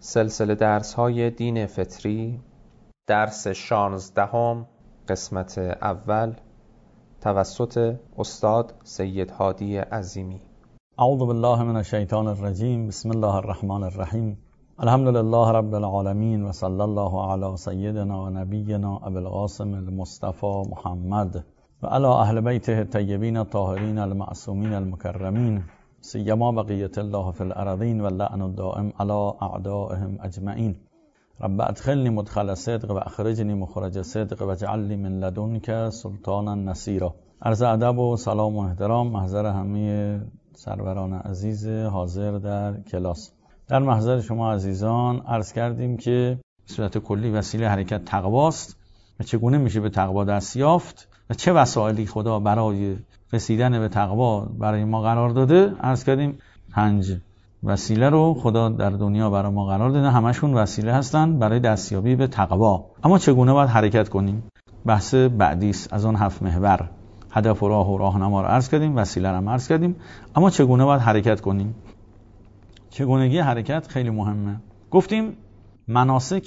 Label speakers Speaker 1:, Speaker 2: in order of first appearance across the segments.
Speaker 1: سلسله درس‌های دین فطری، درس 16 قسمت اول، توسط استاد سید هادی عظیمی.
Speaker 2: اعوذ بالله من الشیطان الرجیم. بسم الله الرحمن الرحیم. الحمد لله رب العالمین و صلی الله علی سیدنا و نبینا ابی القاسم المصطفى محمد و علی اهل بیته الطیبین الطاهرین المعصومین المکرمین، سیما بقیت الله فی الارضین و اللعن الدائم علی اعدائهم اجمعین. رب ادخلنی مدخل صدق و اخرجنی مخرج صدق و اجعل لی من لدنک سلطانا نصیرا. عرض ادب و سلام و احترام محضر همه سروران عزیز حاضر در کلاس. در محضر شما عزیزان عرض کردیم که به صورت کلی وسیله حرکت تقواست و چگونه میشه به تقوا دست یافت و چه وسایلی خدا برای رسیدن به تقوا برای ما قرار داده. عرض کردیم 5 وسیله رو خدا در دنیا برای ما قرار داده، همشون وسیله هستن برای دستیابی به تقوا. اما چگونه باید حرکت کنیم؟ بحث بعدی است از اون 7 محور. هدف و راه و راهنما رو عرض کردیم، وسیله رو هم عرض کردیم، اما چگونه باید حرکت کنیم؟ چگونگی حرکت خیلی مهمه. گفتیم مناسک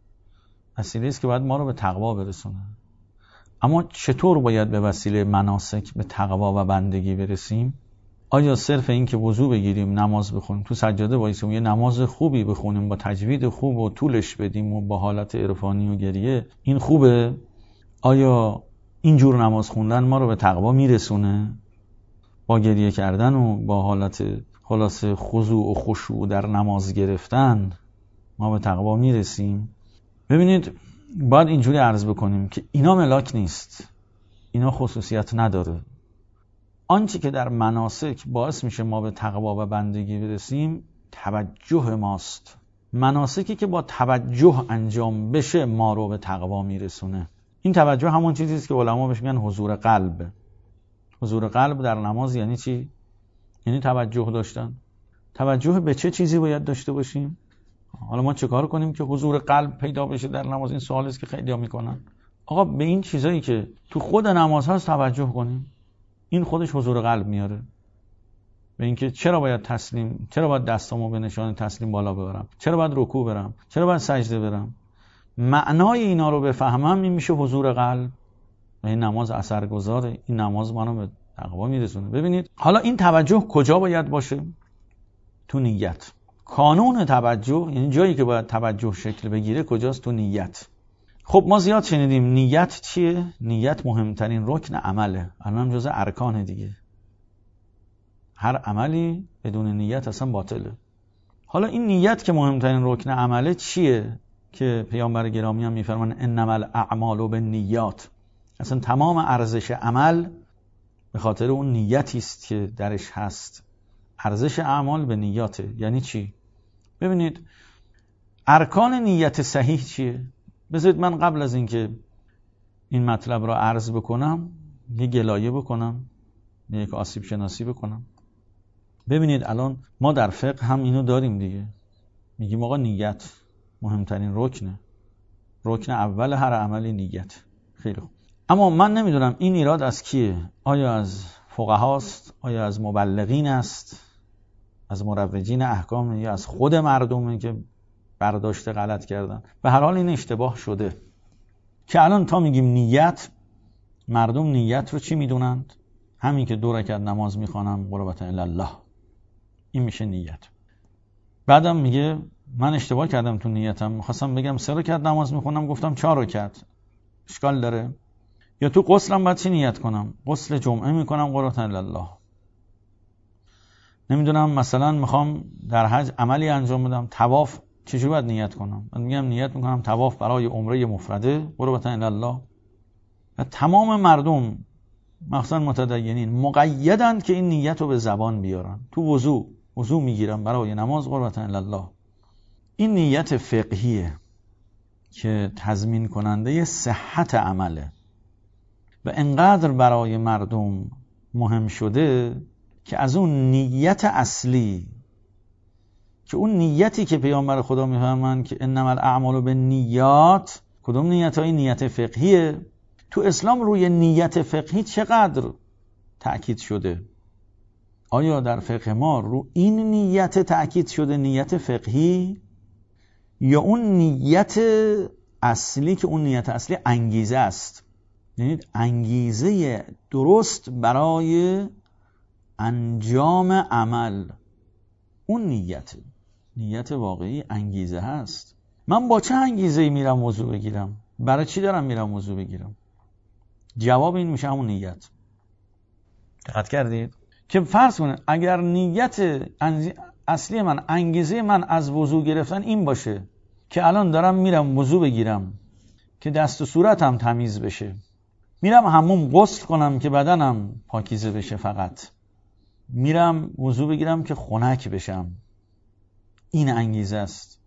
Speaker 2: وسیله است که باید ما رو به تقوا برسونه. اما چطور باید به وسیله مناسک به تقوا و بندگی برسیم؟ آیا صرف این که وضو بگیریم، نماز بخونیم، تو سجاده وایسیم، یه نماز خوبی بخونیم با تجوید خوب و طولش بدیم و با حالت عرفانی و گریه، این خوبه؟ آیا اینجور نماز خوندن ما رو به تقوا میرسونه؟ با گریه کردن و با حالت خلاص خضوع و خشوع در نماز گرفتن ما به تقوا میرسیم؟ ببینید باید اینجوری عرض بکنیم که اینا ملاک نیست، اینا خصوصیت نداره. آنچه که در مناسک باعث میشه ما به تقوا و بندگی برسیم توجه ماست. مناسکی که با توجه انجام بشه ما رو به تقوا میرسونه. این توجه همون چیزی است که علما بهش میگن حضور قلب. حضور قلب در نماز یعنی چی؟ یعنی توجه داشتن. توجه به چه چیزی باید داشته باشیم؟ حالا ما چه کار کنیم که حضور قلب پیدا بشه در نماز؟ این سوالی است که خیلی‌ها میکنن. آقا به این چیزایی که تو خود نماز هست توجه کنیم. این خودش حضور قلب میاره. به اینکه چرا باید دستامو به نشانه تسلیم بالا ببرم، چرا باید رکوع برم، چرا باید سجده برم، معنای اینا رو بفهمم، این میشه حضور قلب و این نماز اثرگذاره. این نماز منو به تقوا میرسونه. ببینید حالا این توجه کجا باید باشه؟ تو نیت. کانون توجه، یعنی جایی که باید توجه شکل بگیره کجاست؟ تو نیت. خب ما زیاد شنیدیم نیت چیه؟ نیت مهمترین رکن عمله. الان هم جزء ارکان دیگه. هر عملی بدون نیت اصلا باطله. حالا این نیت که مهمترین رکن عمله چیه که پیامبر گرامی هم میفرمان انما الاعمال بالنیات؟ اصلا تمام ارزش عمل به خاطر اون نیتی است که درش هست. ارزش اعمال به نیاته. یعنی چی؟ ببینید ارکان نیت صحیح چیه؟ بذارید من قبل از اینکه این مطلب را عرض بکنم یه گلایه بکنم، یک آسیب شناسی بکنم. ببینید الان ما در فقه هم اینو داریم دیگه. میگیم آقا نیت مهمترین رکنه. رکن اول هر عملی نیت. خیلی خوب. اما من نمیدونم این ایراد از کیه؟ آیا از فقهاست؟ آیا از مبلغین است؟ از مروجین احکام؟ یا از خود مردمه که برداشت غلط کردن؟ به هر حال این اشتباه شده که الان تا میگیم نیت، مردم نیت رو چی میدونند؟ همین که 2 رکعت نماز میخوانم قربت الله، این میشه نیت. بعدم میگه من اشتباه کردم تو نیتم، میخواستم بگم 3 رکعت نماز میخونم گفتم 4 رکعت. اشکال داره؟ یا تو غسلم باید چی نیت کنم؟ غسل جمعه میکنم قربت الله. نمیدونم مثلا میخوام در حج عملی انجام بدم، طواف، چجوری باید نیت کنم؟ من میگم نیت میکنم طواف برای عمره مفرده قربت الله. و تمام مردم مخصوصا متدینین مقیدند که این نیت رو به زبان بیارن. تو وضو میگیرم برای نماز قربت الله. این نیت فقهیه که تضمین کننده صحت عمله و انقدر برای مردم مهم شده که از اون نیت اصلی، که اون نیتی که پیامبر خدا میفهمن که انما الاعمال بالنیات، کدوم نیت؟ های نیت فقهیه. تو اسلام روی نیت فقهی چقدر تأکید شده؟ آیا در فقه ما رو این نیت تأکید شده، نیت فقهی؟ یا اون نیت اصلی که اون نیت اصلی انگیزه است، یعنی انگیزه درست برای انجام عمل، اون نیت واقعی انگیزه هست. من با چه انگیزه‌ای میرم وضو بگیرم؟ برای چی دارم میرم وضو بگیرم؟ جواب این میشه همون نیت. دقت کردید؟ که فرض کنید اگر نیت اصلی من، انگیزه من از وضو گرفتن این باشه که الان دارم میرم وضو بگیرم که دست و صورتم تمیز بشه، میرم حموم غسل کنم که بدنم پاکیزه بشه، فقط میرم وضو بگیرم که خنک بشم، این انگیزه است.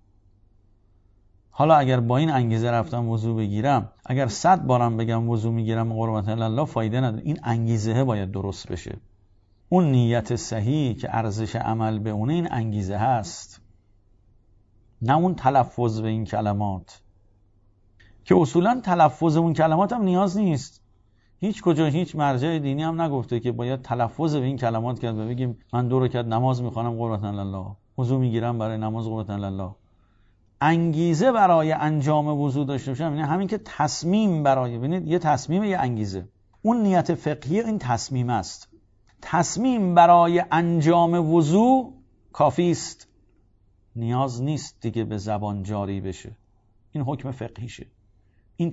Speaker 2: حالا اگر با این انگیزه رفتم وضو بگیرم، اگر 100 بارم بگم وضو میگیرم قربت الله، فایده نداره. این انگیزه باید درست بشه. اون نیت صحیح که ارزش عمل به اونه، این انگیزه هست، نه اون تلفظ به این کلمات که اصولا تلفظ اون کلمات هم نیاز نیست. هیچ کجا هیچ مرجع دینی هم نگفته که باید تلفظ به این کلمات کرد و بگیم من 2 رکعت نماز میخوانم قربت الله، وضو میگیرم برای نماز قربت الله. انگیزه برای انجام وضو داشته باشم، یعنی همین که تصمیم برای، ببینید یه تصمیم، یه انگیزه. اون نیت فقهی این تصمیم است. تصمیم برای انجام وضو کافی است، نیاز نیست دیگه به زبان جاری بشه. این حکم فقهیشه. این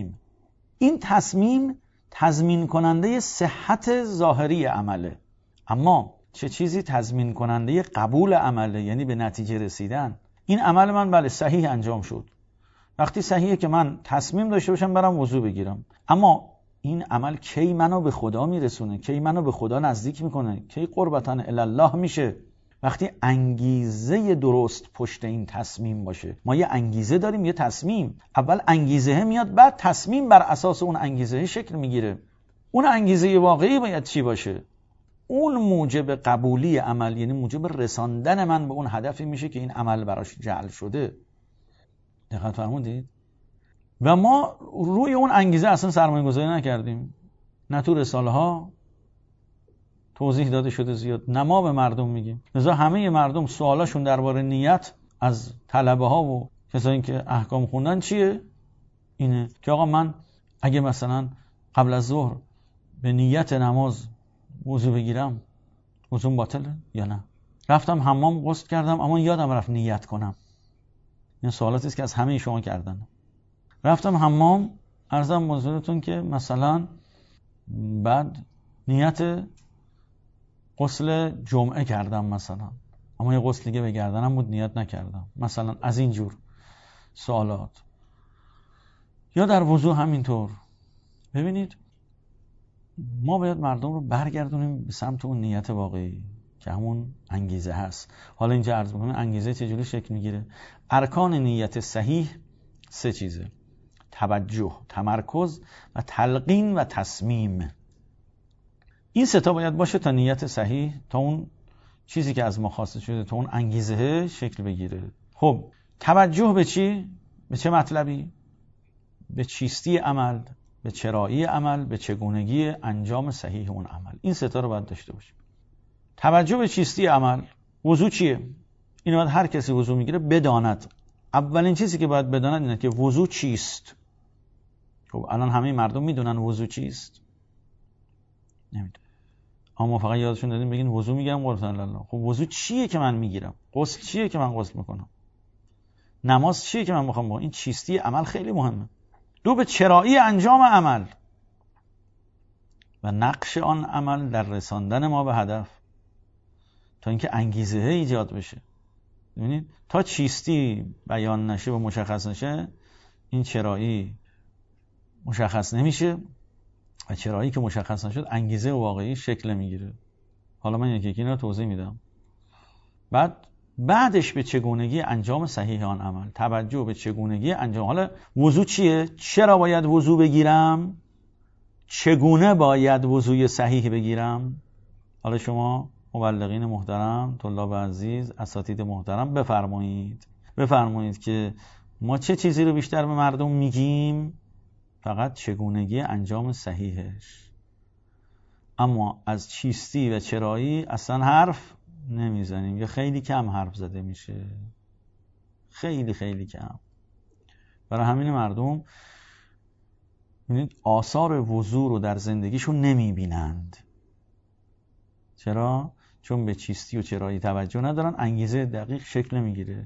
Speaker 2: تصمیم تضمین کننده صحت ظاهری عمله. اما چه چیزی تضمین کننده قبول عمله، یعنی به نتیجه رسیدن. این عمل من بله صحیح انجام شد، وقتی صحیحه که من تصمیم داشته باشم برم وضو بگیرم، اما این عمل کی منو به خدا میرسونه، کی منو به خدا نزدیک میکنه، کی قربتن الله میشه؟ وقتی انگیزه درست پشت این تصمیم باشه. ما یه انگیزه داریم، یه تصمیم. اول انگیزه میاد، بعد تصمیم بر اساس اون انگیزه شکل میگیره. اون انگیزه واقعی باید چی باشه؟ اون موجب قبولی عمل، یعنی موجب رساندن من به اون هدفی میشه که این عمل براش جعل شده. دقت فرمودید؟ و ما روی اون انگیزه اصلا سرمایه گذاری نکردیم، نه تو رساله ها توضیح داده شده زیاد، نه ما به مردم میگیم. لذا همه مردم سوالاشون درباره نیت از طلبه ها و کسایی که احکام خوندن چیه؟ اینه که آقا من اگه مثلا قبل از ظهر به نیت نماز وضو بگیرم، وضوم باطله یا نه؟ رفتم حمام غسل کردم اما یادم رفت نیت کنم. این سوالاتی است که از همه شما کردن. رفتم حمام، عرضم حضورتون که مثلا بعد نیت غسل جمعه کردم مثلا، اما یه غسل دیگه به گردنم بود نیت نکردم، مثلا از این جور سوالات. یا در وضو همینطور. ببینید ما باید مردم رو برگردونیم به سمت اون نیت واقعی که همون انگیزه هست. حالا اینجا عرض می‌کنم انگیزه چجوری شکل میگیره. ارکان نیت صحیح 3 چیزه: توجه، تمرکز و تلقین و تصمیم. این 3 تا باید باشه تا نیت صحیح، تا اون چیزی که از ما خواسته شده، تا اون انگیزه شکل بگیره. خب توجه به چی؟ به چه مطلبی؟ به چیستی عمل، به چرایی عمل، به چگونگی انجام صحیح اون عمل. این 3 تا رو باید داشته باشیم. توجه به چیستی عمل. وضو چیه؟ اینو باید هر کسی وضو میگیره بداند. اولین چیزی که باید بداند اینه که وضو چیست. خب الان همه مردم میدونن وضو چیست؟ نمیدونن. اما فقط یادشون دادیم بگین وضو میگیرم قربان الله. خب وضو چیه که من میگیرم؟ غسل چیه که من غسل میکنم؟ نماز چیه که من میخوام بکنم؟ این چیستی عمل خیلی مهمه. 2 به چرایی انجام عمل و نقش آن عمل در رساندن ما به هدف، تا اینکه انگیزه ایجاد بشه. ببینید تا چیستی بیان نشه و مشخص نشه، این چرایی مشخص نمیشه و چرایی که مشخص نشد انگیزه واقعی شکل میگیره. حالا من یکی اینا رو توضیح میدم. بعدش به چگونگی انجام صحیح آن عمل، توجه به چگونگی انجام. حالا وضو چیه؟ چرا باید وضو بگیرم؟ چگونه باید وضوی صحیح بگیرم؟ حالا شما مبلغین محترم، طلاب عزیز، اساتید محترم بفرمایید که ما چه چیزی رو بیشتر به مردم میگیم؟ فقط چگونگی انجام صحیحش. اما از چیستی و چرایی اصلا حرف نمیزنیم یا خیلی کم حرف زده میشه. خیلی خیلی کم. برای همین مردم آثار وضو رو در زندگیشون نمیبینند. چرا؟ چون به چیستی و چرایی توجه ندارن، انگیزه دقیق شکل نمیگیره.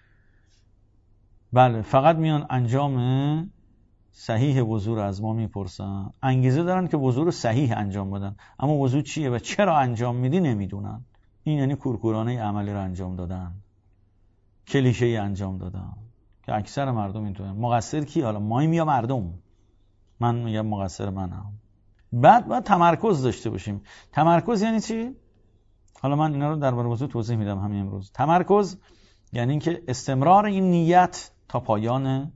Speaker 2: بله، فقط میان انجام صحیح وضو رو از ما میپرسن، انگیزه دارن که وضو رو صحیح انجام بدن، اما وضو چیه و چرا انجام میدی نمیدونن. این یعنی کورکورانه عملی رو انجام دادن، کلیشه ای انجام دادن که اکثر مردم اینطوره. مقصر کی؟ حالا مایم یا مردم؟ من میگم مقصر منم. بعد باید تمرکز داشته باشیم. تمرکز یعنی چی؟ حالا من اینا رو درباره وضو توضیح میدم همین امروز. تمرکز یعنی اینکه استمرار این نیت تا پایان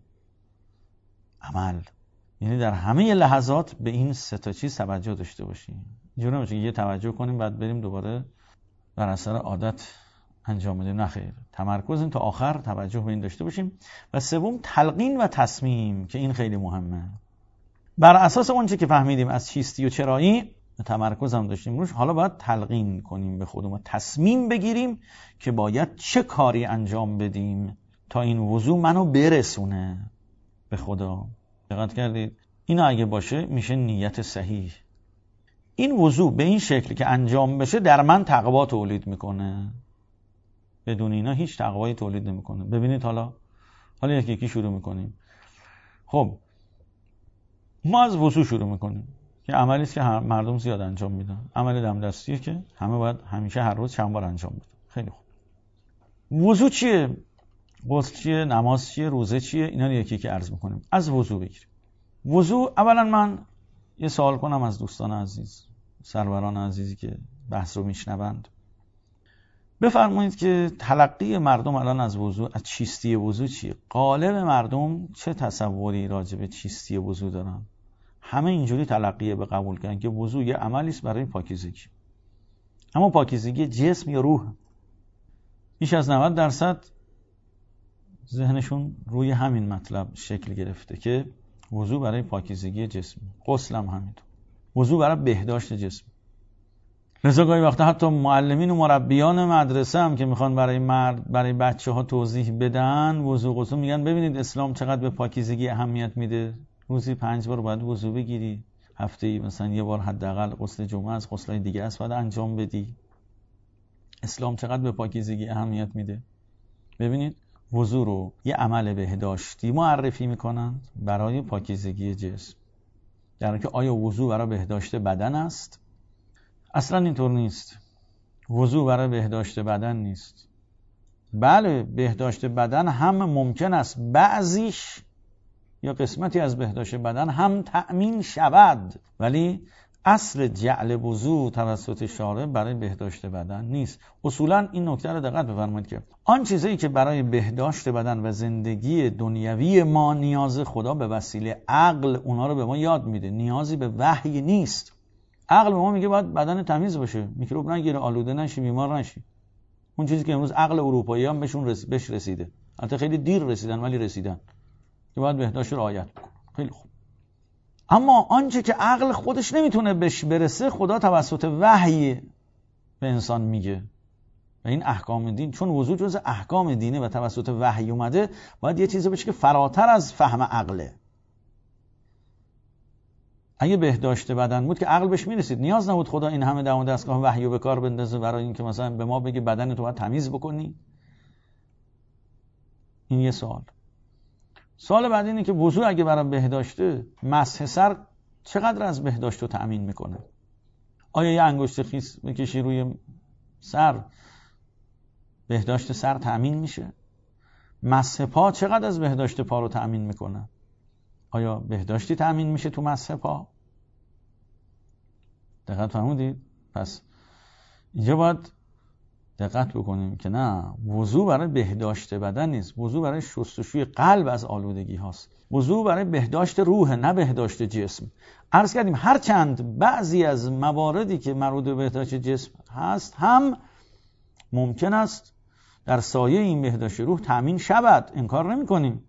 Speaker 2: عمل، یعنی در همه لحظات به این سه تا چیز توجه داشته باشیم. اینجوری نمیشه یه توجه کنیم بعد بریم دوباره بر اثر عادت انجام بدیم. نه خیر، تمرکز این تا آخر توجه به این داشته باشیم. و سوم تلقین و تصمیم، که این خیلی مهمه. بر اساس اون چه که فهمیدیم از چیستی و چرایی، تمرکز هم داشتیم روش، حالا باید تلقین کنیم به خودمون، تصمیم بگیریم که باید چه کاری انجام بدیم تا این وضو منو برسونه به خدا. دقت کردید؟ اینا اگه باشه میشه نیت صحیح. این وضو به این شکلی که انجام بشه در من تقوا تولید میکنه. بدون اینا هیچ تقوایی تولید نمیکنه. ببینید حالا یکی یکی شروع میکنیم. خب ما از وضو شروع میکنیم که عملی است که مردم زیاد انجام میدن. عمل دم دستیه که همه باید همیشه هر روز چند بار انجام بدن. خیلی خوب. وضو چیه؟ غسل چیه؟ نماز چیه؟ روزه چیه؟ اینا رو یکی یکی عرض میکنیم. از وضو بگیریم. وضو، اولا من یه سوال کنم از دوستان عزیز، سروران عزیزی که بحث رو میشنوند. بفرمایید که تلقی مردم الان از وضو، از چیستی وضو چیه؟ غالب مردم چه تصوری راجع به چیستی وضو دارن؟ همه اینجوری تلقیه به قبول کردن که وضو یه عملی است برای پاکیزگی. اما پاکیزگی جسم یا روح؟ بیش از 90% ذهنشون روی همین مطلب شکل گرفته که وضو برای پاکیزگی جسم، غسل هم همینطور، وضو برای بهداشت جسم. لذا گاهی وقتا حتی معلمین و مربیان مدرسه هم که میخوان برای بچه‌ها توضیح بدن وضو غسل، میگن ببینید اسلام چقدر به پاکیزگی اهمیت میده. روزی 5 بار باید وضو بگیری، هفته‌ای مثلا یه بار حداقل غسل جمعه از غسل‌های دیگه است باید انجام بدی. اسلام چقدر به پاکیزگی اهمیت میده. ببینید وضو رو یه عمل بهداشتی معرفی میکنن برای پاکیزگی جسم، در حالی که آیا وضو برای بهداشت بدن است؟ اصلا اینطور نیست. وضو برای بهداشت بدن نیست. بله، بهداشت بدن هم ممکن است بعضیش یا قسمتی از بهداشت بدن هم تأمین شود، ولی اصل جعل وضو توسط شارع برای بهداشت بدن نیست. اصولا این نکته رو دقت بفرمایید که آن چیزایی که برای بهداشت بدن و زندگی دنیوی ما نیاز، خدا به وسیله عقل اونا رو به ما یاد میده. نیازی به وحی نیست. عقل به ما میگه باید بدن تمیز باشه، میکروب نگیره، آلوده نشی، بیمار نشی. اون چیزی که امروز عقل اروپایی هم بهش رسیده، البته خیلی دیر رسیدن ولی رسیدن، که باید بهداشت رعایت کنه. خیلی خوب. اما آنچه که عقل خودش نمیتونه بهش برسه، خدا توسط وحی به انسان میگه. و این احکام دین، چون وضو جز احکام دینه و توسط وحی اومده، باید یه چیزی باشه که فراتر از فهم عقله. اگه بهداشت بدن بود که عقل بهش میرسید، نیاز نبود خدا این همه دم و دستگاه وحی رو به کار بندازه برای اینکه مثلا به ما بگه بدن تو باید تمیز بکنی. این یه سوال. سوال بعد اینه که وضو اگه برای بهداشته، مسح سر چقدر از بهداشت رو تأمین میکنه؟ آیا یه انگشت خیس بکشی روی سر، بهداشت سر تأمین میشه؟ مسح پا چقدر از بهداشت پا رو تأمین میکنه؟ آیا بهداشتی تأمین میشه تو مسح پا؟ دقت فرمودید؟ پس اینجا باید دقت بکنیم که نه، وضو برای بهداشت بدن نیست، وضو برای شستشوی قلب از آلودگی هاست، وضو برای بهداشت روح، نه بهداشت جسم. عرض کردیم هرچند بعضی از مواردی که مربوط به بهداشت جسم هست هم ممکن است در سایه این بهداشت روح تأمین شود، انکار نمی کنیم،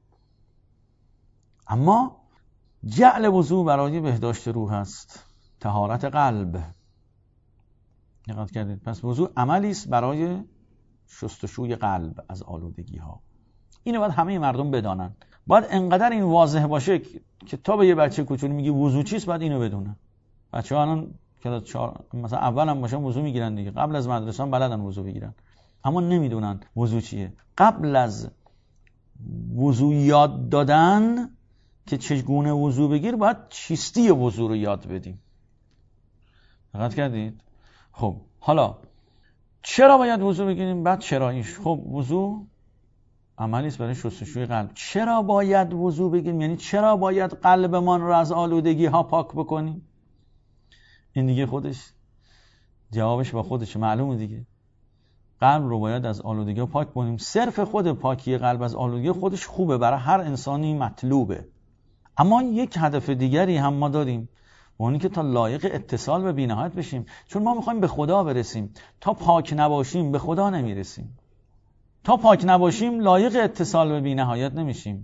Speaker 2: اما جعل وضو برای بهداشت روح است، طهارت قلب. دقت کردید؟ پس وضو عملی است برای شستشوی قلب از آلودگی ها. اینو باید همه مردم بدانن. باید انقدر این واضح باشه که تا به یه بچه کوچولو میگی وضو چیست باید اینو بدونه. بچه‌ها الان مثلا اول هم باشن وضو میگیرن دیگه، قبل از مدرسه هم بلدن وضو بگیرن، اما نمیدونن وضو چیه. قبل از وضو یاد دادن که چگونه وضو بگیر باید چیستی وضو رو یاد بدیم. دقت کردید؟ خب حالا چرا باید وضو بگیریم؟ بعد چراییش. خب وضو عملی است برای شستشوی قلب. چرا باید وضو بگیریم؟ یعنی چرا باید قلبمان رو از آلودگی ها پاک بکنیم؟ این دیگه خودش جوابش با خودش معلومه دیگه. قلب رو باید از آلودگی ها پاک کنیم. صرف خود پاکی قلب از آلودگی خودش خوبه، برای هر انسانی مطلوبه. اما یک هدف دیگری هم ما داریم، و اونی که تا لایق اتصال به بی‌نهایت بشیم. چون ما میخوایم به خدا برسیم. تا پاک نباشیم به خدا نمیرسیم. تا پاک نباشیم لایق اتصال به بی‌نهایت نمیشیم.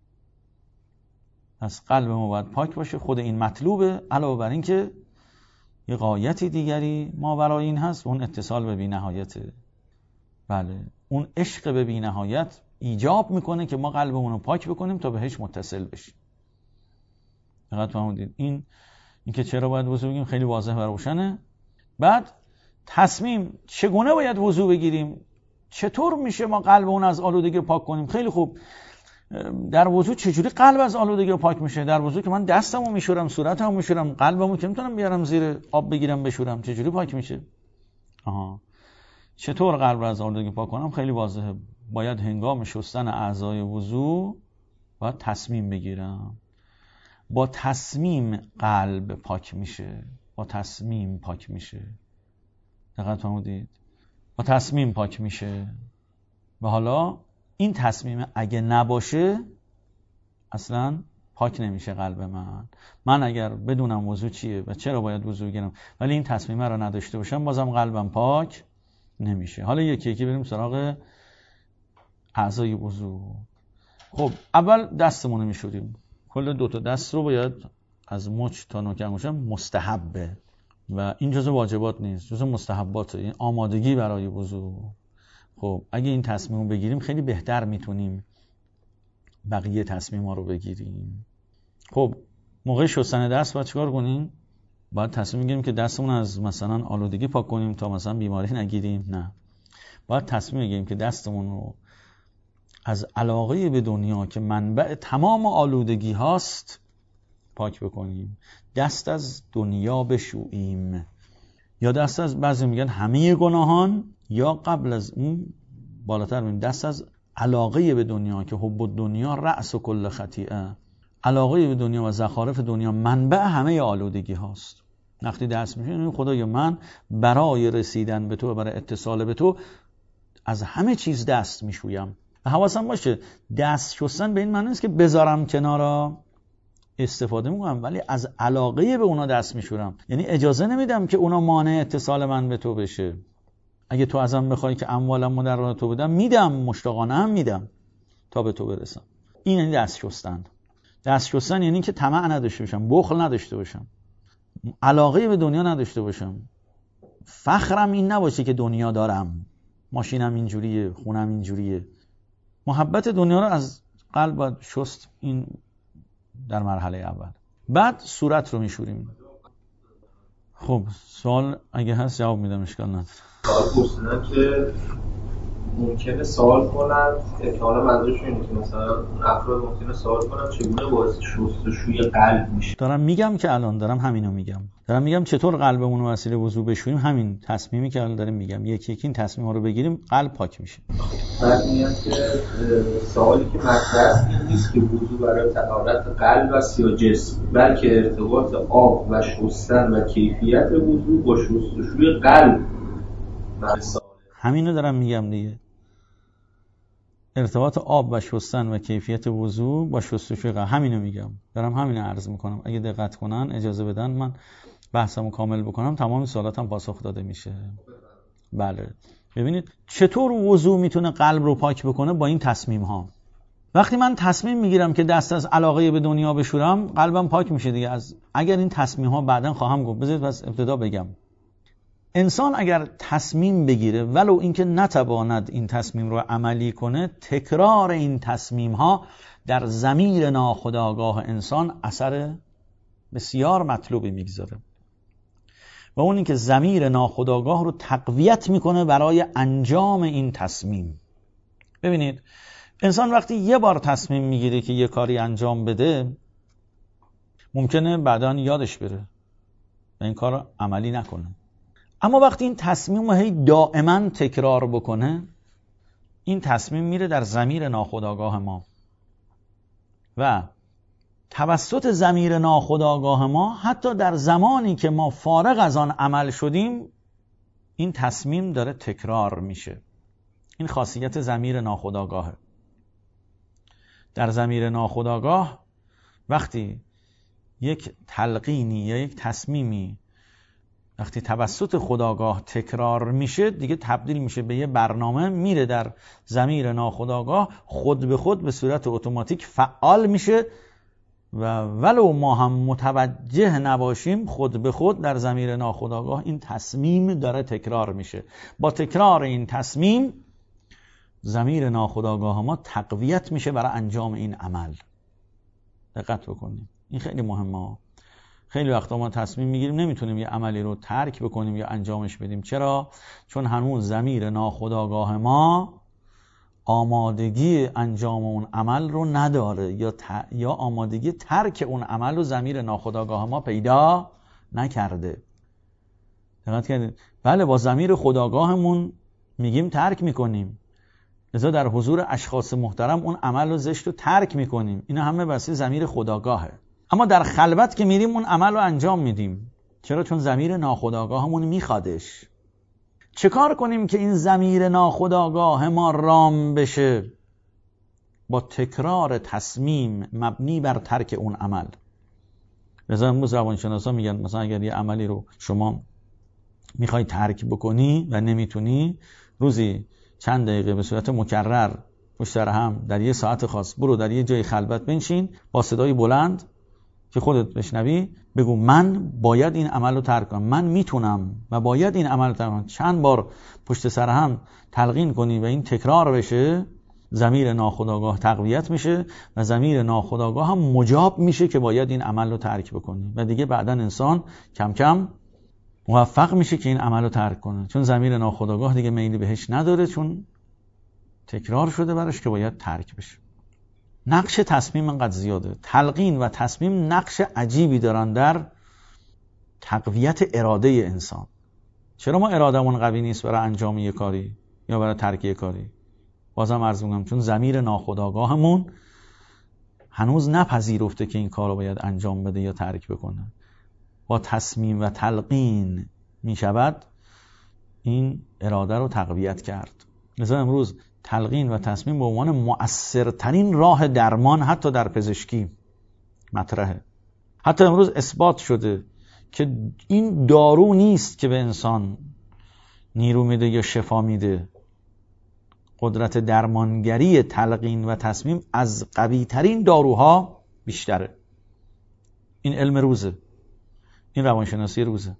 Speaker 2: پس قلب ما باید پاک باشه. خود این مطلوبه، علاوه بر این که یه غایتی دیگری ما برای این هست، اون اتصال به بی‌نهایته. بله، اون عشق به بی‌نهایت ایجاب میکنه که ما قلبمون رو پاک بکنیم تا بهش متصل بشیم. دقت فرمودید؟ این که چرا باید وضو بگیریم خیلی واضح و روشنه. بعد تصمیم چگونه باید وضو بگیریم، چطور میشه ما قلبمون از آلودگی پاک کنیم. خیلی خوب، در وضو چجوری قلب از آلودگی پاک میشه؟ در وضو که من دستمو میشورم، صورتمو میشورم، قلبمو که میتونم بیارم زیر آب بگیرم بشورم، چجوری پاک میشه؟ چطور قلب رو از آلودگی پاک کنم؟ خیلی واضحه. باید هنگام شستن اعضای وضو باید تصمیم بگیرم. با تصمیم قلب پاک میشه. با تصمیم پاک میشه. دقت فرمودید؟ با تصمیم پاک میشه. و حالا این تصمیم اگه نباشه اصلا پاک نمیشه قلب من اگر بدونم وضو چیه و چرا باید وضو بگیرم ولی این تصمیم رو نداشته باشم، بازم قلبم پاک نمیشه. حالا یکی یکی بریم سراغ اعضای وضو. خب اول دستمون رو میشوریم. کل 2 تا دست رو باید از مچ تا نوک انگشتم مستحبه و این جزء واجبات نیست، جزء مستحباته. این آمادگی برای وضو. خب اگه این تصمیم رو بگیریم خیلی بهتر میتونیم بقیه تصمیم ها رو بگیریم. خب موقع شستن دست باید چیکار کنیم؟ باید تصمیم بگیریم که دستمون از مثلا آلودگی پاک کنیم تا مثلا بیماری نگیریم. نه، باید تصمیم بگیریم که دستمون رو از علاقه به دنیا که منبع تمام آلودگی هاست پاک بکنیم. دست از دنیا بشوییم، یا دست از، بعضی میگن همه گناهان، یا قبل از اون بالاتر میگن دست از علاقه به دنیا که حب الدنیا رأس کل خطیئه. علاقه به دنیا و زخارف دنیا منبع همه آلودگی هاست. وقتی دست میشونیم خدای من برای رسیدن به تو و برای اتصال به تو از همه چیز دست میشویم. و حواسم باشه دست شستن به این معنی نیست که بذارم کنارا، استفاده میکنم ولی از علاقه به اونا دست میشورم. یعنی اجازه نمیدم که اونا مانع اتصال من به تو بشه. اگه تو ازم بخوای که اموالمو در راه تو بدم میدم، مشتاقانه هم میدم تا به تو برسم. این یعنی دست شستن. دست شستن یعنی که طمع نداشته باشم، بخل نداشته باشم، علاقه به دنیا نداشته باشم، فخرم این نباشه که دنیا دارم، ماشینم اینجوریه، خونم اینجوریه. محبت دنیا رو از قلب باید شست. این در مرحله اول. بعد صورت رو میشوریم. خب سوال اگه هست جواب میدم، اشکال نداره.
Speaker 3: سوال پرسیدن که ممکنه سوال کنن، احتمالا منظورشون اینه که مثلا افراد ممکنه سوال کنن چگونه باعث شستشوی قلب میشه.
Speaker 2: دارم میگم که الان دارم همینو میگم. دارم میگم چطور قلبمون رو وسیله وضو بشوریم. همین تصمیمی که الان داریم میگم، یکی یکی این تصمیم‌ها رو بگیریم قلب پاک میشه.
Speaker 3: بعد میاد که سوالی که مطرح این نیست که وضو برای طهارت قلب است یا جسم، بلکه ارتباط آب و شستن و کیفیت وضو با شستشوی قلب.
Speaker 2: همینو دارم میگم دیگه. ارتباط آب و شستن و کیفیت وضو با شستشوی قلب، همینو میگم. دارم همینو عرض میکنم. اگه دقت کنن، اجازه بدن من بحثمو کامل بکنم، تمام سوالاتم پاسخ داده میشه. بله، ببینید چطور وضو میتونه قلب رو پاک بکنه با این تصمیم ها. وقتی من تصمیم میگیرم که دست از علاقه به دنیا بشورم، قلبم پاک میشه دیگه. اگر این تصمیم ها بعدن خواهم گفت، بذارید پس ابتدا بگم. انسان اگر تصمیم بگیره ولو اینکه نتواند این تصمیم رو عملی کنه، تکرار این تصمیم ها در ضمیر ناخودآگاه انسان اثر بسیار مطلوبی میگذاره و اون اینکه ضمیر ناخودآگاه رو تقویت میکنه برای انجام این تصمیم. ببینید انسان وقتی یه بار تصمیم میگیره که یه کاری انجام بده، ممکنه بعداً یادش بره و این کار رو عملی نکنه. اما وقتی این تصمیم رو هی دائما تکرار بکنه، این تصمیم میره در ضمیر ناخودآگاه ما و توسط ضمیر ناخودآگاه ما حتی در زمانی که ما فارغ از آن عمل شدیم، این تصمیم داره تکرار میشه. این خاصیت ضمیر ناخودآگاهه. در ضمیر ناخودآگاه وقتی یک تلقینی یا یک تصمیمی وقتی توسط خودآگاه تکرار میشه، دیگه تبدیل میشه به یه برنامه، میره در ضمیر ناخودآگاه، خود به خود به صورت اتوماتیک فعال میشه و ولو ما هم متوجه نباشیم، خود به خود در ضمیر ناخودآگاه این تصمیم داره تکرار میشه. با تکرار این تصمیم ضمیر ناخودآگاه ما تقویت میشه برای انجام این عمل. دقت بکنیم، این خیلی مهمه. خیلی وقتا ما تصمیم میگیریم نمیتونیم یه عملی رو ترک بکنیم یا انجامش بدیم. چرا؟ چون هنوز ضمیر ناخودآگاه ما آمادگی انجام اون عمل رو نداره یا آمادگی ترک اون عمل رو ضمیر ناخودآگاه ما پیدا نکرده. دقت کردید؟ بله، با ضمیر خودآگاهمون میگیم ترک میکنیم، لذا در حضور اشخاص محترم اون عمل رو زشت رو ترک میکنیم. اینا همه واسه ضمیر خودآگاهه. اما در خلوت که میریم اون عمل رو انجام میدیم. چرا؟ چون ضمیر ناخودآگاهمون میخوادش. چه کار کنیم که این ضمیر ناخودآگاه ما رام بشه؟ با تکرار تصمیم مبنی بر ترک اون عمل. مثلا امروز روانشناسا میگن مثلا اگر یه عملی رو شما میخوای ترک بکنی و نمیتونی، روزی چند دقیقه به صورت مکرر پشت سر هم در یه ساعت خاص برو در یه جای خلوت بنشین، با صدای بلند که خودت بشنوی بگو من باید این عمل رو ترک کنم، من میتونم و باید این عمل رو ترک کنم. چند بار پشت سر هم تلقین کنی و این تکرار بشه، ضمیر ناخودآگاه تقویت میشه و ضمیر ناخودآگاه هم مجاب میشه که باید این عمل رو ترک بکنی و دیگه بعداً انسان کم کم موفق میشه که این عمل رو ترک کنه، چون ضمیر ناخودآگاه دیگه میلی بهش نداره، چون تکرار شده برش که باید ترک بشه. نقش تصمیم انقدر زیاده. تلقین و تصمیم نقش عجیبی دارن در تقویت اراده انسان. چرا ما ارادمون قوی نیست برای انجام یک کاری یا برای ترک یک کاری؟ بازم عرض می‌کنم چون ضمیر ناخودآگاهمون هنوز نپذیرفته که این کار رو باید انجام بده یا ترک بکنه. با تصمیم و تلقین میشود این اراده رو تقویت کرد. مثلا امروز تلقین و تصمیم به عنوان مؤثرترین راه درمان حتی در پزشکی مطرحه. حتی امروز اثبات شده که این دارو نیست که به انسان نیرو میده یا شفا میده. قدرت درمانگری تلقین و تصمیم از قوی ترین داروها بیشتره. این علم روزه، این روانشناسی روزه.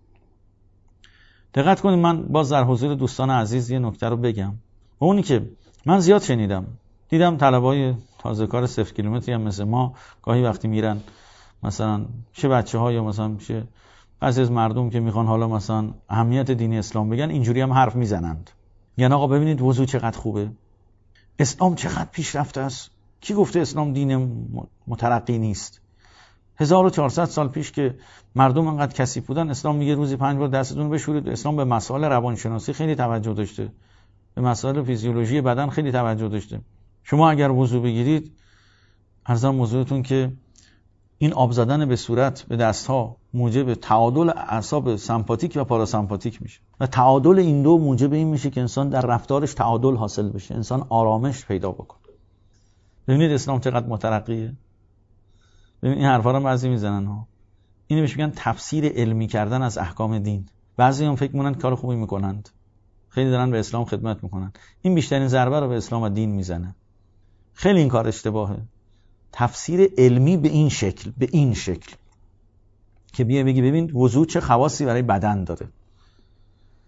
Speaker 2: دقت کنید، من باز در حضور دوستان عزیز یه نکته رو بگم، و اونی که من زیاد شنیدم، دیدم طلبای تازه کار 0 کیلومتری هم مثل ما گاهی وقتی میرن مثلا چه بچه‌ها یا مثلا چه بعضی از مردم که میخوان حالا مثلا اهمیت دین اسلام بگن، اینجوری هم حرف میزنند. یعنی آقا ببینید وضو چقدر خوبه، اسلام چقدر پیشرفته است، کی گفته اسلام دین مترقی نیست؟ 1400 سال پیش که مردم انقدر کثیف بودن، اسلام میگه روزی 5 بار دستتون بشورید. اسلام به مسائل روانشناسی خیلی توجه داشته، به مسائل فیزیولوژی بدن خیلی توجه داشته. شما اگر وضو بگیرید، عرضم حضورتون که این آب زدن به صورت به دستها موجب تعادل اعصاب سمپاتیک و پاراسمپاتیک میشه و تعادل این دو موجب این میشه که انسان در رفتارش تعادل حاصل بشه، انسان آرامش پیدا بکنه. ببینید اسلام چقدر مترقیه. ببین این حرفا رو بعضی میزنن ها، اینو بهش میگن تفسیر علمی کردن از احکام دین. بعضی هم فکر میکنن کار خوبی میکنند، خیلی دارن به اسلام خدمت میکنن. این بیشترین ضربه رو به اسلام و دین میزنه. خیلی این کار اشتباهه. تفسیر علمی به این شکل که بیا بگی ببین وضو چه خواصی برای بدن داره.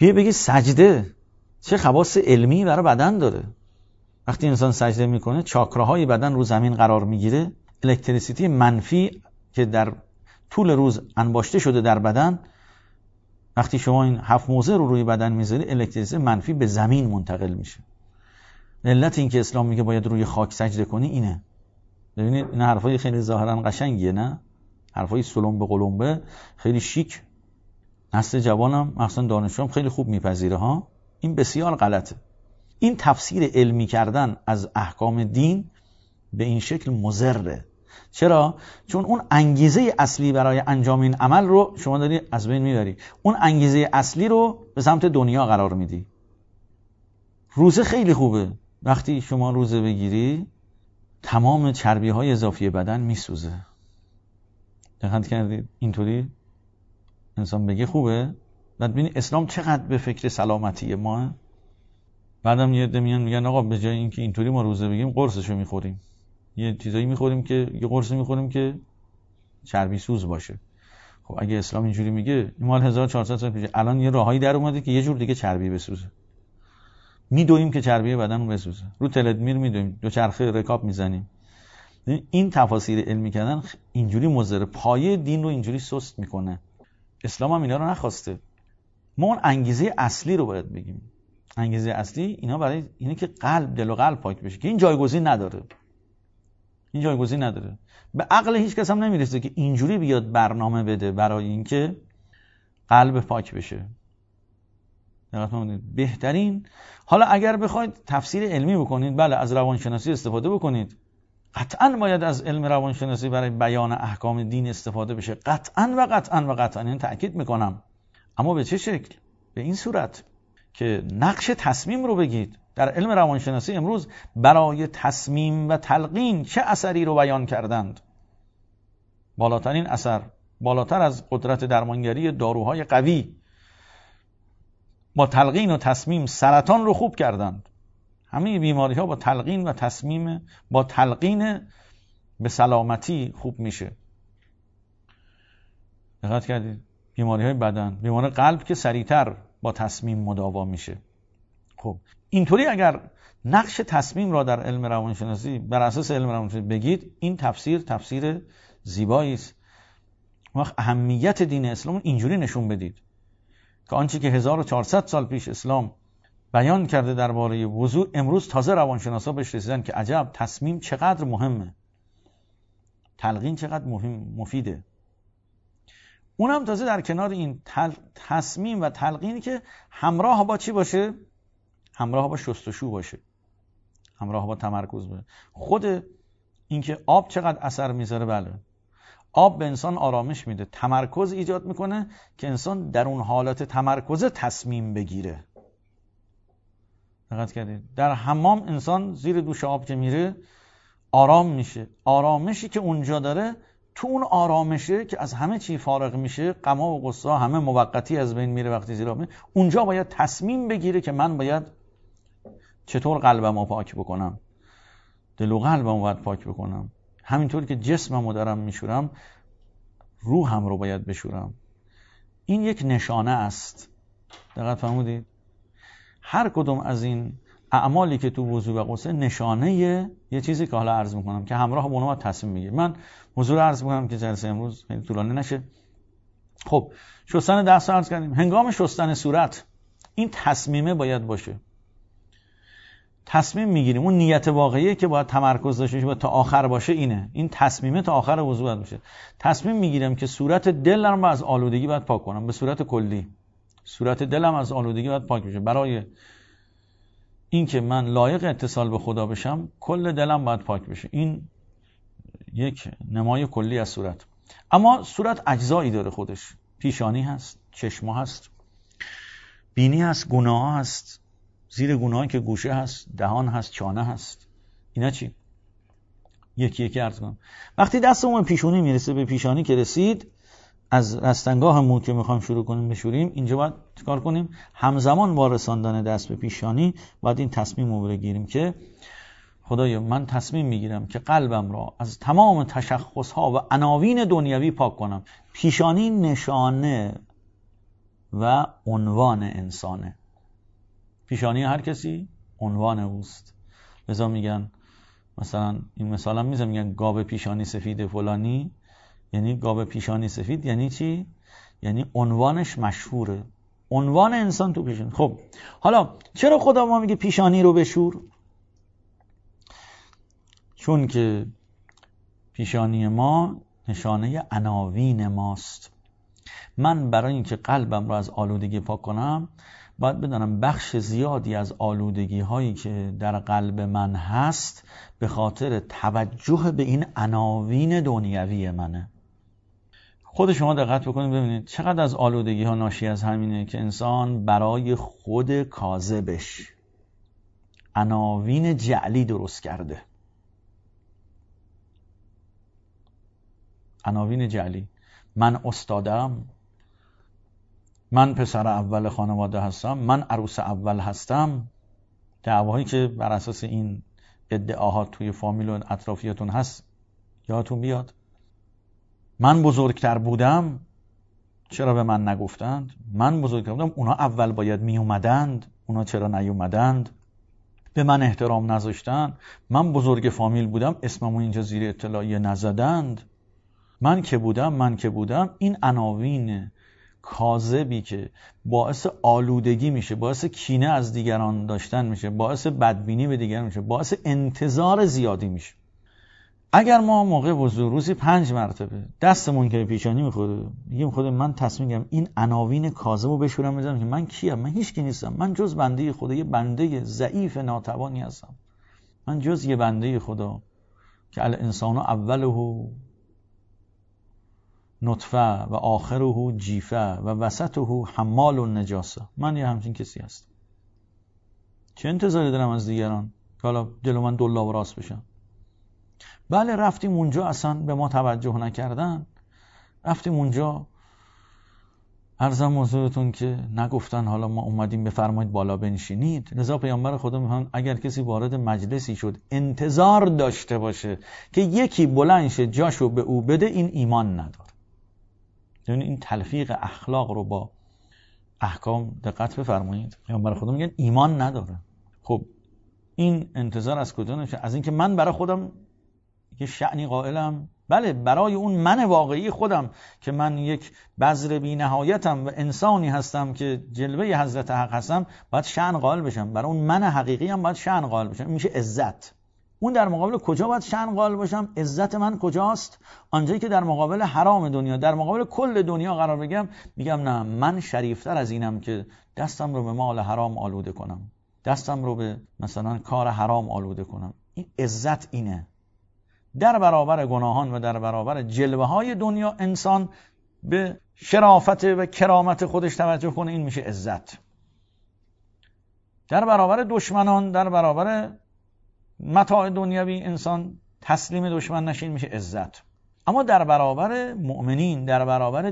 Speaker 2: بگی سجده چه خواص علمی برای بدن داره. وقتی انسان سجده میکنه چاکراهای بدن رو زمین قرار میگیره، الکتریسیتی منفی که در طول روز انباشته شده در بدن، وقتی شما این 7 موضع رو روی بدن میذاری الکتریسیته منفی به زمین منتقل میشه. علت این که اسلام میگه باید روی خاک سجده کنی اینه. ببینید این حرفای خیلی ظاهرا قشنگیه، نه حرفای سلم به قلمبه، خیلی شیک، نسل جوانم مخصوصا دانشجوام خیلی خوب میپذیره ها. این بسیار غلطه. این تفسیر علمی کردن از احکام دین به این شکل مضره. چرا؟ چون اون انگیزه اصلی برای انجام این عمل رو شما داری از بین میبری. اون انگیزه اصلی رو به سمت دنیا قرار میدی. روزه خیلی خوبه. وقتی شما روزه بگیری تمام چربی های اضافی بدن میسوزه. دقت کردید؟ اینطوری انسان بگه خوبه، بعد ببینید اسلام چقدر به فکر سلامتی ما. بعدم یه عده میگن آقا به جای اینکه اینطوری ما روزه بگیریم قرصشو میخوریم، یه چیزایی میخوریم که یه قرصی میخوریم که چربی سوز باشه. خب اگه اسلام اینجوری میگه، این مال 1400 سال پیش، الان یه راهایی در اومده که یه جور دیگه چربی بسوزه. میدویم که چربی بدن بسوزه، رو تلدمیر میدویم، دوچرخه رکاب میزنیم. این تفاسیر علمی کردن اینجوری مضر، پایه دین رو اینجوری سست میکنه. اسلام هم اینا رو نخواسته. ما اون انگیزه اصلی رو باید بگیم. انگیزه اصلی اینا برای اینه که قلب، دل و قلب پاک بشه، که این جایگزین نداره. این جایگزین نداره. به عقل هیچ کس هم نمیرسه که اینجوری بیاد برنامه بده برای اینکه قلب پاک بشه. بهترین، حالا اگر بخواید تفسیر علمی بکنید، بله از روانشناسی استفاده بکنید. قطعاً باید از علم روانشناسی برای بیان احکام دین استفاده بشه. قطعاً این تأکید میکنم. اما به چه شکل؟ به این صورت که نقش تصمیم رو بگید. در علم روانشناسی امروز برای تصمیم و تلقین چه اثری رو بیان کردند؟ بالاترین اثر، بالاتر از قدرت درمانگری داروهای قوی، با تلقین و تصمیم سرطان رو خوب کردند. همه بیماری ها با تلقین و تصمیم، با تلقین به سلامتی خوب میشه. دقت کردید؟ بیماری های بدن، بیماری قلب که سریعتر با تصمیم مداوا میشه. خب اینطوری اگر نقش تصمیم را در علم روانشناسی بر اساس علم روانشناسی بگید، این تفسیر زیبایی است. وقت اهمیت دین اسلام اینجوری نشون بدید که آنچه که 1400 سال پیش اسلام بیان کرده درباره وضو، امروز تازه روانشناسا بهش رسیدن که عجب، تصمیم چقدر مهمه، تلقین چقدر مفیده. اونم تازه در کنار این تصمیم و تلقینی که همراه با چی باشه؟ همراه با شستشو باشه، همراه با تمرکز باشه. خود اینکه آب چقدر اثر میذاره، بله آب به انسان آرامش میده، تمرکز ایجاد میکنه که انسان در اون حالت تمرکز تصمیم بگیره. دقت کردید؟ در حمام انسان زیر دوش آب که میره آرام میشه. آرامشی که اونجا داره، تو اون آرامشه که از همه چی فارغ میشه، غم و غصه همه موقتی از بین میره وقتی زیر آب میره، اونجا باید تصمیم بگیره که من باید چطور قلبمو پاک بکنم، دل و قلبمو باید پاک بکنم. همینطور که جسممو دارم میشورم، روحم رو باید بشورم. این یک نشانه است. دقت فرمودید؟ هر کدوم از این اعمالی که تو وضو و غسل نشانه یه چیزی که حالا عرض میکنم که همراه با اونها تصمیم بگیر. من موضوع رو عرض میکنم که جلسه امروز خیلی طولانی نشه. خب شستن دست رو عرض کردیم. هنگام شستن صورت این تصمیمه باید باشه. تصمیم میگیریم، اون نیت واقعیه که باید تمرکز داشته باشه و تا آخر باشه، اینه. این تصمیمه تا آخر وضو باید باشه. تصمیم میگیرم که صورت دلم رو از آلودگی باید پاک کنم، به صورت کلی. صورت دلم از آلودگی باید پاک بشه. برای اینکه من لایق اتصال به خدا بشم، کل دلم باید پاک بشه. این یک نمای کلی از صورت. اما صورت اجزایی داره خودش. پیشانی هست، چشم هست، بینی هست، گونه ها هست، زیر گونه ها که گوشه هست، دهان هست، چانه هست. اینا چی؟ یکی یکی عرض کنم. وقتی دستمون پیشونی میرسه، به پیشانی که رسید، از رستنگاه مو که میخوایم شروع کنیم بشوریم، اینجا باید کار کنیم همزمان با رساندن دست به پیشانی باید این تصمیم رو بگیریم که خدایا من تصمیم میگیرم که قلبم را از تمام تشخص ها و عناوین دنیوی پاک کنم. پیشانی نشانه و عنوان انسانه. پیشانی هر کسی عنوان اوست. لذا میگن مثلا این مثال هم میگن گاو پیشانی سفید فلانی، یعنی گاو پیشانی سفید یعنی چی؟ یعنی عنوانش مشهوره، عنوان انسان تو پیشانی. خب حالا چرا خدا ما میگه پیشانی رو بشور؟ چون که پیشانی ما نشانه عناوین ماست. من برای اینکه قلبم رو از آلودگی پاک کنم باید بدانم بخش زیادی از آلودگی هایی که در قلب من هست به خاطر توجه به این عناوین دنیوی منه. خود شما دقت بکنید ببینید چقدر از آلودگی ها ناشی از همینه که انسان برای خود کاذبش عناوین جعلی درست کرده. عناوین جعلی. من استادم، من پسر اول خانواده هستم، من عروس اول هستم. دعواهایی که بر اساس این ادعاها توی فامیل و اطرافیاتون هست یادتون بیاد. من بزرگتر بودم، چرا به من نگفتند؟ من بزرگتر بودم، اونا اول باید می اومدند، اونا چرا نیومدند؟ به من احترام نذاشتن. من بزرگ فامیل بودم، اسممو اینجا زیر اطلاعیه نزدند. من که بودم. این عناوین کاذبی که باعث آلودگی میشه، باعث کینه از دیگران داشتن میشه، باعث بدبینی به دیگران میشه، باعث انتظار زیادی میشه. اگر ما موقع وضو روزی 5 مرتبه دستمون که پیشانی میخوره میگیم خدا من تصمیم میگیرم این عناوین کاذبو بشورم، بزنم که من کیم؟ من هیچ کی نیستم، من جز بنده خدا، یه بنده ضعیف ناتوانی هستم. من جز یه بنده خدا که الانسان اوله نطفه و آخره جیفه و وسطه حمال النجاسه. من یه همچین کسی هستم. چه انتظاری دارم از دیگران که حالا دل من دلا و راست بشن؟ بله رفتیم اونجا اصلا به ما توجه نکردن، رفتیم اونجا عرضم حضورتون که نگفتن حالا ما اومدیم بفرمایید بالا بنشینید. لذا پیامبر خدا میگن اگر کسی وارد مجلسی شد انتظار داشته باشه که یکی بلند شه جاشو به او بده، این ایمان نداره. یعنی این تلفیق اخلاق رو با احکام دقت بفرمایید. پیامبر خدا میگن ایمان نداره. خب این انتظار از کجا نمیشه؟ از اینکه من برای خودم یه شأنی قائلم، بله برای اون من واقعی خودم که من یک بذر بی نهایتم و انسانی هستم که جلوه حضرت حق هستم، باید شأن قائل بشم. برای اون من حقیقی هم باید شأن قائل بشم. این میشه عزت. اون در مقابل کجا باید شأن قائل باشم؟ عزت من کجاست؟ آنجایی که در مقابل حرام دنیا، در مقابل کل دنیا قرار بگم، میگم نه من شریفتر از اینم که دستم رو به مال حرام آلوده کنم، دستم رو به مثلا کار حرام آلوده کنم. این عزت اینه. در برابر گناهان و در برابر جلوه های دنیا انسان به شرافت و کرامت خودش توجه کنه، این میشه عزت. در برابر دشمنان، در برابر متاع دنیوی انسان تسلیم دشمن نشین، میشه عزت. اما در برابر مؤمنین، در برابر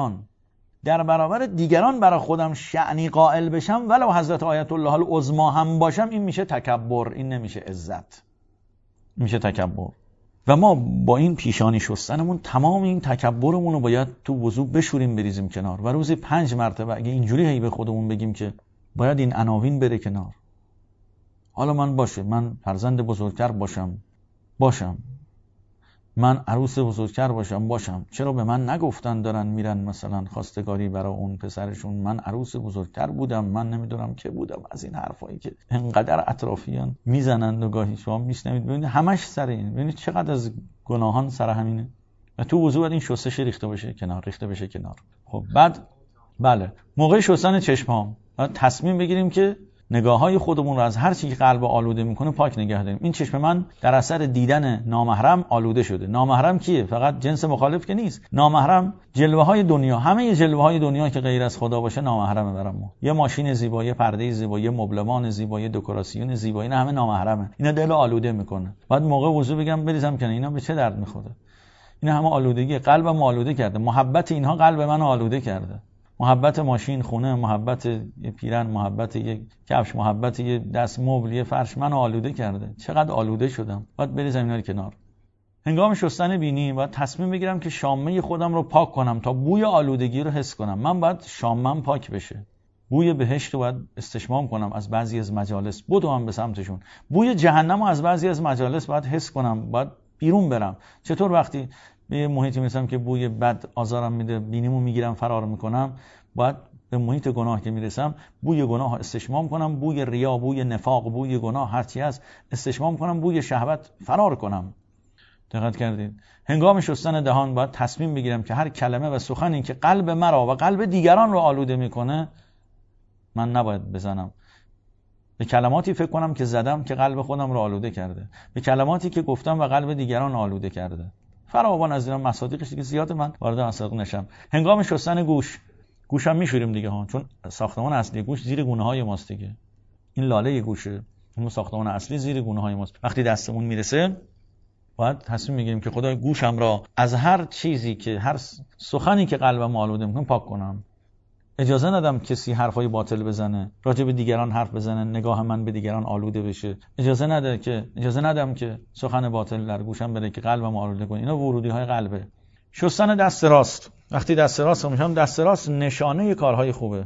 Speaker 2: دیگران برای خودم شأنی قائل بشم، ولو حضرت آیت الله العظما هم باشم، این میشه تکبر، این نمیشه عزت، میشه تکبر. و ما با این پیشانی شستنمون تمام این تکبرمون رو باید تو وضو بشوریم بریزیم کنار و روزی 5 مرتبه اگه اینجوری هی به خودمون بگیم که باید این عناوین بره کنار. حالا من باشه، من فرزند بزرگتر باشم، من عروس بزرگتر باشم، چرا به من نگفتن دارن میرن مثلا خواستگاری برای اون پسرشون؟ من عروس بزرگتر بودم، من نمیدونم که بودم. از این حرفایی که انقدر اطرافیان میزنند و گاهی شما میشنوید، ببینید همش سر این، ببینید چقدر از گناهان سر همینه. و تو وضو باید این شستش ریخته بشه کنار. خب بعد بله موقع شستن چشمام باید تصمیم بگیریم که نگاه‌های خودمون رو از هر چیزی که قلب آلوده میکنه پاک نگه داریم. این چشم من در اثر دیدن نامحرم آلوده شده. نامحرم کیه؟ فقط جنس مخالف که نیست. نامحرم جلوه‌های دنیا، همه جلوه‌های دنیا که غیر از خدا باشه نامحرمه برام. یه ماشین زیبا، یه پرده زیبا، یه مبلمان زیبا، یه دکوراسیون زیبا، اینا همه نامحرمه. اینا دل آلوده میکنه. بعد موقع وضو بگم بریزم کنه، اینا به چه درد میخوره؟ اینا همه آلودگی قلبم آلوده کرده. محبت اینها قلب منو آلوده کرده. محبت ماشین، خونه، محبت یه پیرن، محبت یه کفش، محبت یه دست مبل، یه فرش منو آلوده کرده. چقدر آلوده شدم. باید بریزم اینا رو کنار. هنگام شستن بینی باید تصمیم بگیرم که شامه خودم رو پاک کنم تا بوی آلودگی رو حس کنم. من باید شامم پاک بشه. بوی بهشت رو باید استشمام کنم از بعضی از مجالس، بدوم به سمتشون. بوی جهنم رو از بعضی از مجالس باید حس کنم، باید بیرون برم. چطور وقتی به محیطی میرسم که بوی بد آزارم میده، بینیمو میگیرم فرار میکنم، باید به محیط گناه که میرسم بوی گناه استشمام کنم، بوی ریا، بوی نفاق، بوی گناه هرچی هست استشمام کنم، بوی شهوت فرار کنم. دقت کردید؟ هنگام شستن دهان باید تصمیم بگیرم که هر کلمه و سخنی که قلب مرا و قلب دیگران رو آلوده میکنه من نباید بزنم. به کلماتی فکر کنم که زدم که قلب خودم رو آلوده کرده، به کلماتی که گفتم و قلب دیگران آلوده کرده. فراوان از اینا مصادیقش دیگه زیاد، من وارد مصادیق نشم. هنگام شستن گوشم میشوریم دیگه ها، چون ساختمان اصلی گوش زیر گونه های ماست دیگه. این لاله گوشه، اون ساختمان اصلی زیر گونه های ماست. وقتی دستمون میرسه باید تصمیم میگیریم که خدای گوشم را از هر چیزی که هر سخنی که قلبم آلوده میکنه پاک کنم. اجازه ندم کسی حرفای باطل بزنه، راجع به دیگران حرف بزنه، نگاه من به دیگران آلوده بشه. اجازه ندم که سخن باطل در گوشم بره که قلبم آلوده کنه. اینا ورودی های قلبه. شستن دست راست. وقتی دست راست میشم، دست راست نشانه کارهای خوبه.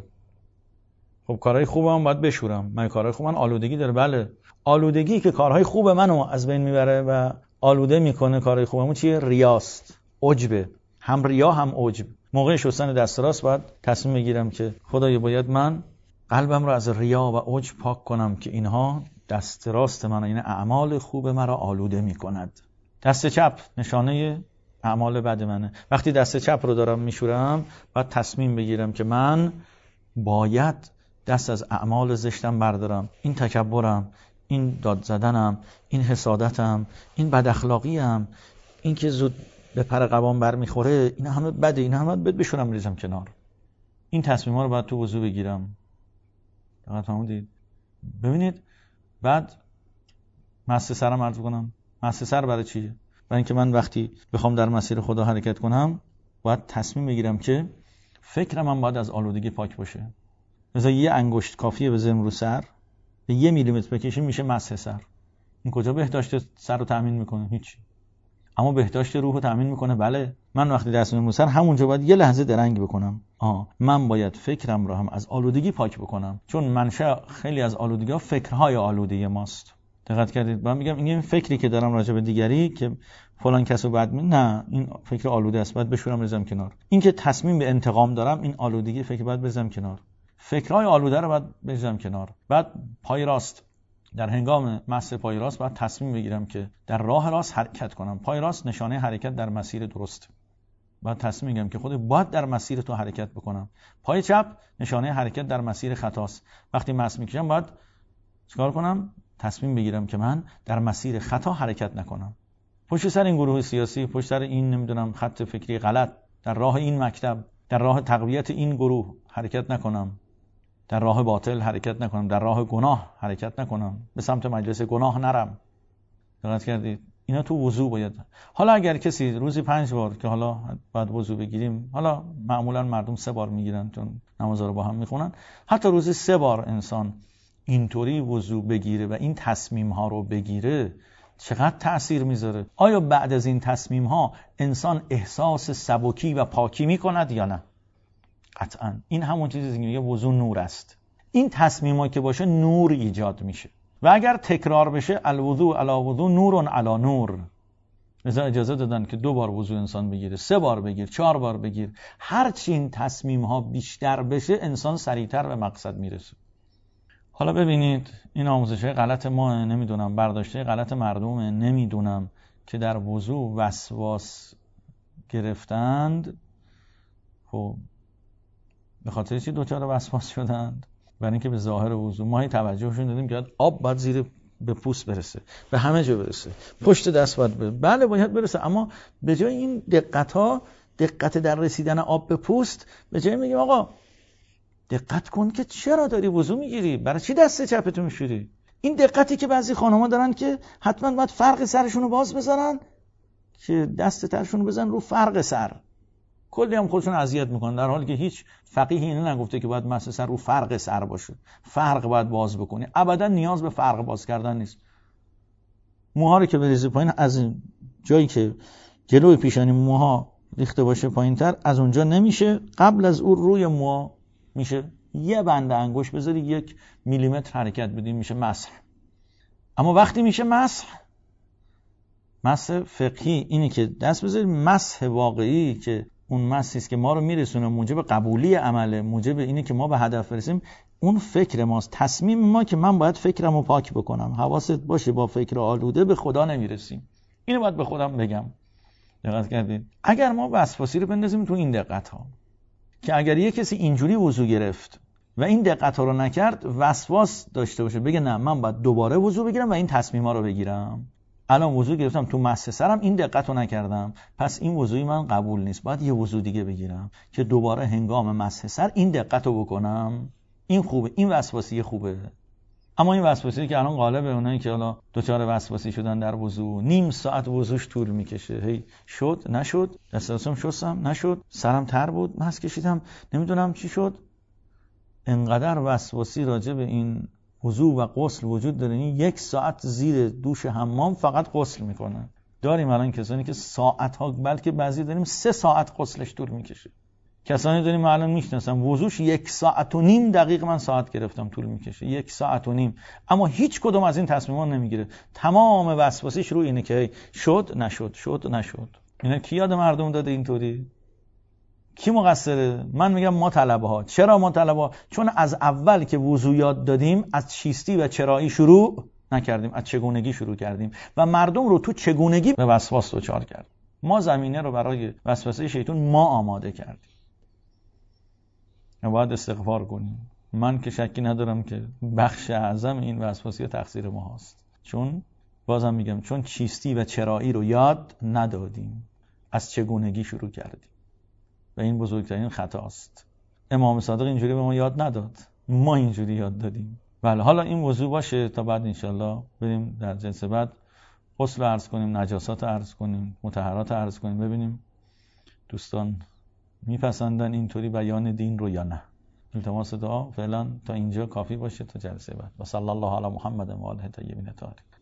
Speaker 2: خب کارهای خوبم باید بشورم. من کارهای خوبم آلودگی داره. بله، آلودگی که کارهای خوب منو از بین میبره و آلوده میکنه کارهای خوبمو چیه؟ ریاست، عجبه. هم ریا هم عجب. موقع شستن دست راست باید تصمیم بگیرم که خدای باید من قلبم رو از ریا و عجب پاک کنم که اینها دست راست من، این اعمال خوب مرا آلوده میکند. دست چپ نشانه اعمال بد منه. وقتی دست چپ رو دارم میشورم باید تصمیم بگیرم که من باید دست از اعمال زشتم بردارم. این تکبرم، این داد زدنم، این حسادتم، این بد اخلاقیم، این که زود به پر قبام برمیخوره، این همه بده، این همه بد بشورم بریزم کنار. این تصمیم‌ها رو باید تو وضو بگیرم. دقت فرمودید؟ ببینید بعد مس سرم عرض کنم. مس سر برای چیه؟ برای اینکه من وقتی بخوام در مسیر خدا حرکت کنم باید تصمیم بگیرم که فکرم هم باید از آلودگی پاک باشه. مثلا یه انگشت کافیه بزنم رو سر، به 1 میلیمتر بکشیم میشه مسح سر. این کجا بهداشت سر رو تامین میکنه؟ هیچ. اما بهداشت روح رو تامین میکنه. بله، من وقتی دست میذارم رو سر همونجا باید یه لحظه درنگ بکنم. من باید فکرم رو هم از آلودگی پاک بکنم، چون منشأ خیلی از آلودگی‌ها فکرهای آلوده ماست. دقت کردید؟ من میگم این فکری که دارم راجع به دیگری که فلان کسو بد نه، این فکر آلوده است، باید بشورم بزنم کنار. این که تصمیم به انتقام دارم، این آلودگی فکر باید بزنم کنار. فکرهای آلوده رو باید بزنم کنار. بعد پای راست، در هنگام مسح پای راست باید تصمیم بگیرم که در راه راست حرکت کنم. پای راست نشانه حرکت در مسیر درست. باید تصمیم بگیرم که خود باید در مسیر تو حرکت بکنم. پای چپ نشانه حرکت در مسیر خطاست. وقتی مسح میکشم باید چیکار کنم؟ تصمیم بگیرم که من در مسیر خطا حرکت نکنم. پشت سر این گروه سیاسی، پشت سر این نمیدونم خط فکری غلط، در راه این مکتب، در راه تقویت این گروه حرکت نکنم. در راه باطل حرکت نکنم، در راه گناه حرکت نکنم، به سمت مجلس گناه نرم. دقت کردید؟ اینا تو وضو باید. حالا اگر کسی روزی 5 بار که حالا بعد وضو بگیریم، حالا معمولا مردم 3 بار میگیرن چون نمازا رو با هم میخونن، حتی روزی 3 بار انسان اینطوری وضو بگیره و این تصمیم ها رو بگیره، چقدر تأثیر میذاره؟ آیا بعد از این تصمیم ها انسان احساس سبکی و پاکی میکند یا نه؟ قطعاً. این همون چیزی که میگه وضو نور است. این تصمیمایی که باشه نور ایجاد میشه و اگر تکرار بشه الوضو علی وضو نور علی نور. مثلا اجازه دادن که 2 بار وضو انسان بگیره، 3 بار بگیر، 4 بار بگیر. هرچی این تصمیم ها بیشتر بشه انسان سریعتر به مقصد میرسه. حالا ببینید این آموزشه غلط ما، نمیدونم برداشته غلط مردمه، نمیدونم که در وضو وسواس گرفتند. خب به خاطر چی دوچار وسواس شدند؟ برای اینکه به ظاهر وضو ما توجهشون دادیم که آب باید زیر به پوست برسه، به همه جا برسه، پشت دست باید برسه. بله باید برسه، اما به جای این دقت در رسیدن آب به پوست، به جای میگیم آقا دقت کن که چرا داری وضو میگیری، برای چی دست چپتو میشوری. این دقتی که بعضی خانم‌ها دارن که حتما باید فرق سرشون رو باز بذارن که دست ترشون رو بزن رو فرق سر، کلی هم خودشون اذیت میکنن، در حالی که هیچ فقیهی اینو نگفته که باید مس سر رو فرق سر باشه. فرق باید باز بکنی، ابدا نیاز به فرق باز کردن نیست. موها رو که بریزی پایین از این جایی که جلوی پیشانی موها ریخته باشه پایین‌تر، از اونجا نمیشه. قبل از اون روی موها میشه یه بند انگشت بذاری 1 میلیمتر حرکت بدیم، میشه مسح. اما وقتی میشه مسح فقهی اینی که دست بذاری، مسح واقعی که اون مسحی است که ما رو میرسونه موجب قبولی عمله، موجب اینه که ما به هدف برسیم، اون فکر ماست، تصمیم ما که من باید فکرمو پاک بکنم. حواست باشه با فکر آلوده به خدا نمیرسیم. اینو باید به خودم بگم. دقت کردید؟ اگر ما وسواسی رو بندازیم تو این دقت ها که اگر یه کسی اینجوری وضو گرفت و این دقت ها رو نکرد، وسواس داشته باشه، بگه نه من باید دوباره وضو بگیرم و این تصمیما رو بگیرم. الان وضو گرفتم تو مسح سرم این دقت رو نکردم، پس این وضوی من قبول نیست، باید یه وضو دیگه بگیرم که دوباره هنگام مسح سر این دقت رو بکنم. این خوبه، این وسواسی خوبه. اما این وسواسی که الان غالب اونایی که حالا دوچار وسواسی شدن در وضو، نیم ساعت وضوش طول میکشه، هی شد نشد، دستم شستم نشد، سرم تر بود، ماسک کشیدم نمیدونم چی شد. انقدر وسواسی راجع به این وضو و غسل وجود داره. این 1 ساعت زیر دوش حمام فقط غسل میکنن. داریم الان کسانی که ساعت ها، بلکه بعضی داریم 3 ساعت غسلش طول میکشه. کسانی داریم الان میشناسم وضوش 1 ساعت و نیم دقیق، من ساعت گرفتم طول میکشه 1 ساعت و نیم، اما هیچ کدوم از این تصمیمات نمیگیره. تمام وسواسیش روی اینه که شد نشد شد نشد. اینا کی یاد مردم داده اینطوری؟ کی مقصره؟ من میگم ما طلبه ها. چرا ما طلبه ها؟ چون از اول که وضو یاد دادیم از چیستی و چرایی شروع نکردیم، از چگونگی شروع کردیم و مردم رو تو چگونگی به وسواس دچار کردیم. ما زمینه رو برای وسوسه شیطان ما آماده کردیم. باید استغفار کنیم. من که شکی ندارم که بخش اعظم این وسواسی تقصیر ما هست، چون بازم میگم چون چیستی و چرایی رو یاد ندادیم، از چگونگی شروع کردیم و این بزرگترین خطاست. امام صادق اینجوری به ما یاد نداد، ما اینجوری یاد دادیم. بله، حالا این موضوع باشه تا بعد انشالله بریم در جلسه بعد غسل عرض کنیم، نجاسات عرض کنیم، مطهرات عرض کنیم، ببینیم دوستان میپسندن اینطوری بیان دین رو یا نه. التماس دعا فعلا تا اینجا کافی باشه تا جلسه بعد. و صلی الله علی محمد و آله الطیبین الطاهرین.